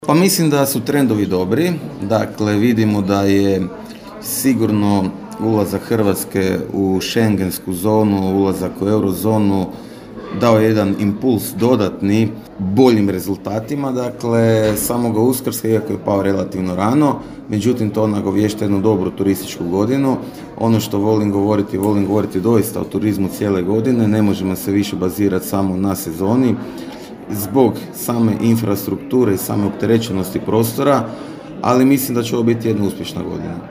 Pa mislim da su trendovi dobri, dakle vidimo da je sigurno ulazak Hrvatske u šengensku zonu, ulazak u eurozonu dao jedan impuls dodatni boljim rezultatima, dakle samoga Uskrsa, iako je pao relativno rano, međutim to nagovješta jednu dobru turističku godinu. Ono što volim govoriti doista o turizmu cijele godine, ne možemo se više bazirati samo na sezoni, zbog same infrastrukture i same opterećenosti prostora, ali mislim da će ovo biti jedna uspješna godina.